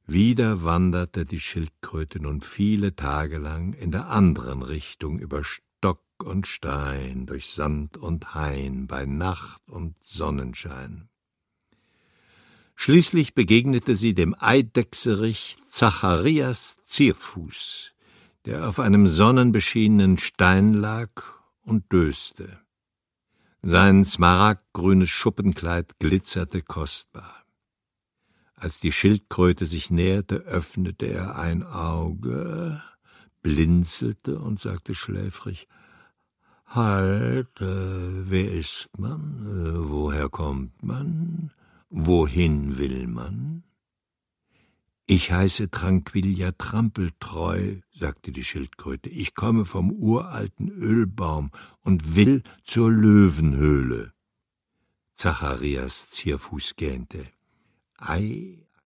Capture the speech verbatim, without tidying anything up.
Wieder wanderte die Schildkröte nun viele Tage lang in der anderen Richtung über Stock und Stein, durch Sand und Hain, bei Nacht und Sonnenschein. Schließlich begegnete sie dem Eidechserich Zacharias Zierfuß, der auf einem sonnenbeschienenen Stein lag und döste. Sein smaragdgrünes Schuppenkleid glitzerte kostbar. Als die Schildkröte sich näherte, öffnete er ein Auge, blinzelte und sagte schläfrig: »Halt, äh, wer ist man? Äh, woher kommt man? Wohin will man?« »Ich heiße Tranquilla Trampeltreu«, sagte die Schildkröte. »Ich komme vom uralten Ölbaum und will zur Löwenhöhle.« Zacharias Zierfuß gähnte. »Ei,